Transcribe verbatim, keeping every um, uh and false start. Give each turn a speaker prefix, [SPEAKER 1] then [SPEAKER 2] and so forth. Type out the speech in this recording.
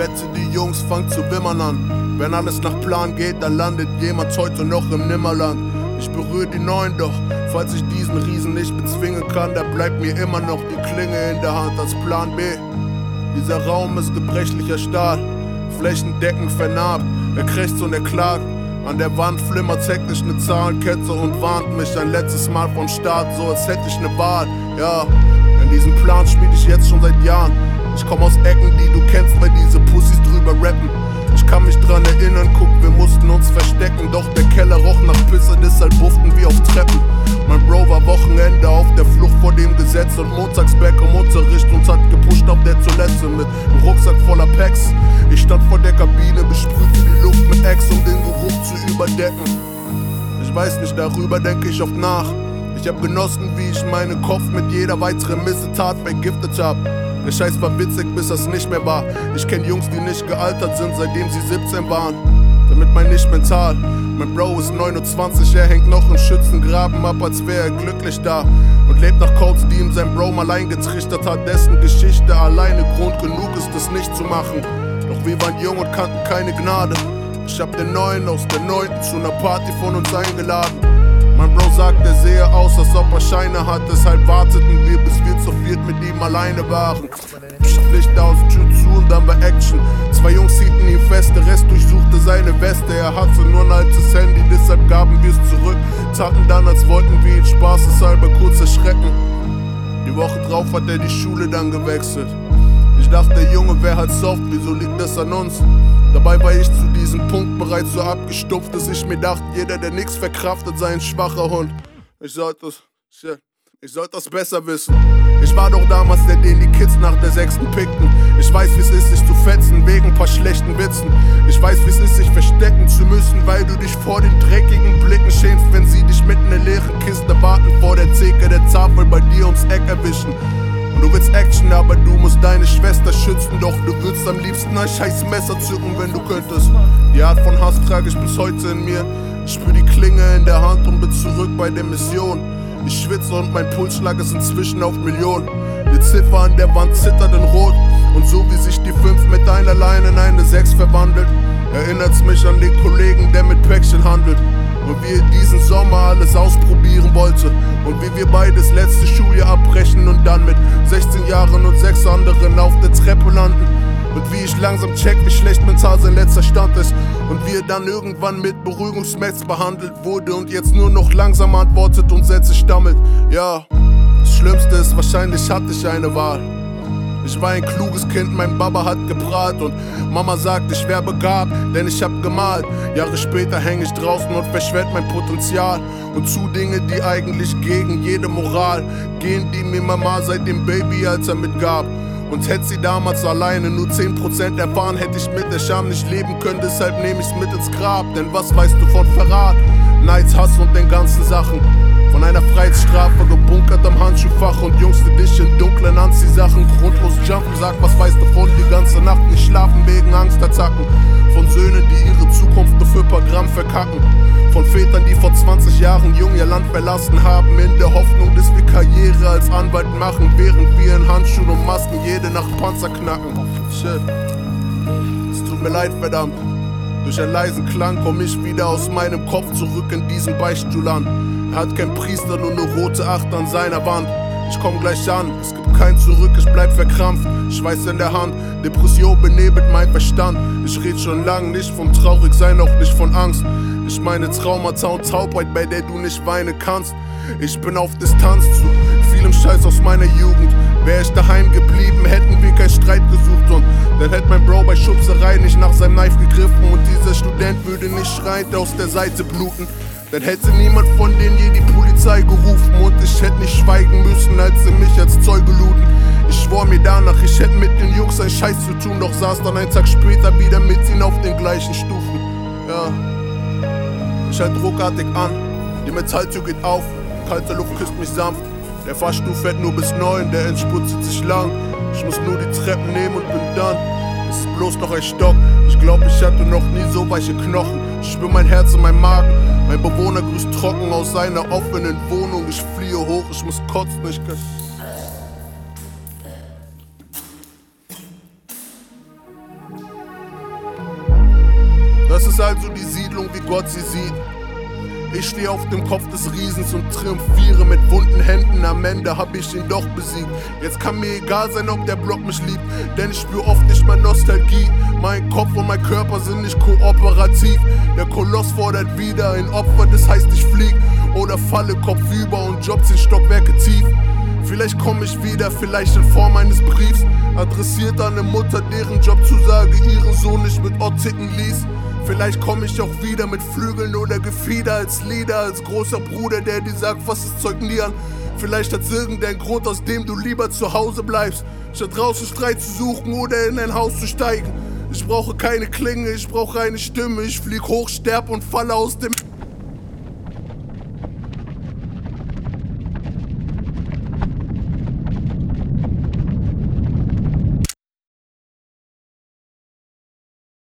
[SPEAKER 1] wette, die Jungs fangen zu wimmern an. Wenn alles nach Plan geht, dann landet jemand heute noch im Nimmerland. Ich berühre die Neuen, doch falls ich diesen Riesen nicht bezwingen kann, da bleibt mir immer noch die Klinge in der Hand als Plan B. Dieser Raum ist gebrechlicher Stahl, flächendeckend vernarbt. Er krächzt und er klagt. An der Wand flimmert hektisch ne Zahlenkette und warnt mich ein letztes Mal vom Start, so als hätte ich ne Wahl. Ja, an diesem Plan schmied ich jetzt schon seit Jahren. Ich komm aus Ecken, die du kennst, weil diese Pussys drüber rappen. Ich kann mich dran erinnern, guck, wir mussten uns verstecken, doch der Keller roch nach Pisse, deshalb bufften wir auf Treppen. Mein Bro war Wochenende auf der Flucht vor dem Gesetz und montags back im Unterricht und hat gepusht auf der Toilette mit einem Rucksack voller Packs. Ich stand vor der Kabine, besprühte die Luft mit Ex, um den Geruch zu überdecken. Ich weiß nicht, darüber denke ich oft nach. Ich hab genossen, wie ich meinen Kopf mit jeder weiteren Missetat vergiftet hab. Der Scheiß war witzig, bis das nicht mehr war. Ich kenn Jungs, die nicht gealtert sind, seitdem sie siebzehn waren. Damit mein nicht mental. Mein Bro ist neunundzwanzig, er hängt noch im Schützengraben ab, als wär er glücklich da. Und lebt nach Codes, die ihm sein Bro mal eingetrichtert hat. Dessen Geschichte alleine Grund genug ist, das nicht zu machen. Doch wir waren jung und kannten keine Gnade. Ich hab den Neuen aus der Neunten zu ner Party von uns eingeladen. Mein Bro sagt, er sehe aus, als ob er Scheine hat. Deshalb warteten wir, bis wir zu viert mit ihm alleine waren. Licht aus, Tür zu und dann war Action. Zwei Jungs hielten ihn fest, der Rest durchsuchte seine Weste. Er hatte nur ein altes Handy, deshalb gaben wir's zurück. Taten dann, als wollten wir ihn spaßeshalber kurz erschrecken. Die Woche drauf hat er die Schule dann gewechselt. Ich dachte, der Junge wär halt soft, wieso liegt das an uns? Dabei war ich zu diesem Punkt bereits so abgestumpft, dass ich mir dachte, jeder, der nix verkraftet, sei ein schwacher Hund. Ich sollte das, shit, ich sollte das besser wissen. Ich war doch damals der, den die Kids nach der sechsten pickten. Ich weiß, wie's ist, sich zu fetzen wegen paar schlechten Witzen. Ich weiß, wie's ist, sich verstecken zu müssen, weil du dich vor den dreckigen Blicken schämst, wenn sie dich mit ner leeren Kiste warten vor der Theke der Tafel bei dir ums Eck erwischen. Und du willst Action, aber du musst deine Schwester schützen. Doch du würdest am liebsten ein scheiß Messer zücken, wenn du könntest. Die Art von Hass trage ich bis heute in mir. Ich spür die Klinge in der Hand und bin zurück bei der Mission. Ich schwitze und mein Pulsschlag ist inzwischen auf Millionen. Die Ziffer an der Wand zittert in Rot. Und so wie sich die fünf mit einer Line in eine sechs verwandelt, erinnert's mich an den Kollegen, der mit Päckchen handelt. Und wie er diesen Sommer alles ausprobieren wollte. Und wie wir beides letzte Schuljahr abbrechen und dann mit sechzehn Jahren und sechs anderen auf der Treppe landen. Und wie ich langsam check, wie schlecht mental sein letzter Stand ist. Und wie er dann irgendwann mit Beruhigungsmeds behandelt wurde und jetzt nur noch langsam antwortet und Sätze stammelt. Ja, das Schlimmste ist, wahrscheinlich hatte ich eine Wahl. Ich war ein kluges Kind, mein Baba hat geprahlt und Mama sagt, ich wär begabt, denn ich hab gemalt. Jahre später häng ich draußen und verschwend mein Potenzial und tu Dinge, die eigentlich gegen jede Moral gehen, die mir Mama seit dem Babyalter mitgab. Und hätte sie damals alleine nur zehn Prozent erfahren, hätte ich mit der Scham nicht leben können, deshalb nehm ich's mit ins Grab. Denn was weißt du von Verrat, Neids, Hass und den ganzen Sachen? Von einer Freiheitsstrafe gebunkert am Handschuhfach und Jungs, die dich in dunklen Anziehsachen grundlos jumpen. Sag, was weißt du von die ganze Nacht nicht schlafen wegen Angstattacken? Von Söhnen, die ihre Zukunft nur für paar Gramm verkacken. Von Vätern, die vor zwanzig Jahren jung ihr Land verlassen haben, in der Hoffnung, dass wir Karriere als Anwalt machen, während wir in Handschuhen und Masken jede Nacht Panzer knacken. Shit, es tut mir leid, verdammt. Durch einen leisen Klang komm ich wieder aus meinem Kopf zurück in diesen Beichtstuhl an. Er hat kein Priester, nur eine rote Acht an seiner Wand. Ich komm gleich an, es gibt kein Zurück, ich bleib verkrampft, Schweiß in der Hand, Depression benebelt mein Verstand. Ich red schon lang nicht vom Traurigsein, auch nicht von Angst. Ich meine Traumata und Taubheit, bei der du nicht weinen kannst. Ich bin auf Distanz zu vielem Scheiß aus meiner Jugend. Wär ich daheim geblieben, hätten wir keinen Streit gesucht. Und dann hätte mein Bro bei Schubserei nicht nach seinem Knife gegriffen. Und dieser Student würde nicht schreiend aus der Seite bluten. Dann hätte niemand von denen je die Polizei gerufen. Und ich hätte nicht schweigen müssen, als sie mich als Zeuge luden. Ich schwor mir danach, ich hätte mit den Jungs einen Scheiß zu tun. Doch saß dann einen Tag später wieder mit ihnen auf den gleichen Stufen. Ja, ich halt ruckartig an, die Metalltür geht auf, kalte Luft küsst mich sanft. Der Fahrstuhl fährt nur bis neun, der Endspurt zieht sich lang. Ich muss nur die Treppen nehmen und bin dann. Es ist bloß noch ein Stock, ich glaub, ich hatte noch nie so weiche Knochen. Ich spür mein Herz in meinem Magen, mein Bewohner grüßt trocken aus seiner offenen Wohnung. Ich fliehe hoch, ich muss kotzen, ich kann... ist also die Siedlung, wie Gott sie sieht. Ich stehe auf dem Kopf des Riesens und triumphiere mit wunden Händen. Am Ende hab ich ihn doch besiegt. Jetzt kann mir egal sein, ob der Block mich liebt, denn ich spür oft nicht mal Nostalgie. Mein Kopf und mein Körper sind nicht kooperativ. Der Koloss fordert wieder ein Opfer, das heißt ich flieg oder falle kopfüber und Job zehn Stockwerke tief. Vielleicht komm ich wieder, vielleicht in Form eines Briefs, adressiert an eine Mutter, deren Jobzusage ihren Sohn nicht mit Ott ticken ließ. Vielleicht komm ich auch wieder mit Flügeln oder Gefieder als Leader, als großer Bruder, der dir sagt, was ist Zeug nie an. Vielleicht hat's irgendein Grund, aus dem du lieber zu Hause bleibst, statt draußen Streit zu suchen oder in ein Haus zu steigen. Ich brauche keine Klinge, ich brauche eine Stimme, ich flieg hoch, sterb und falle aus dem...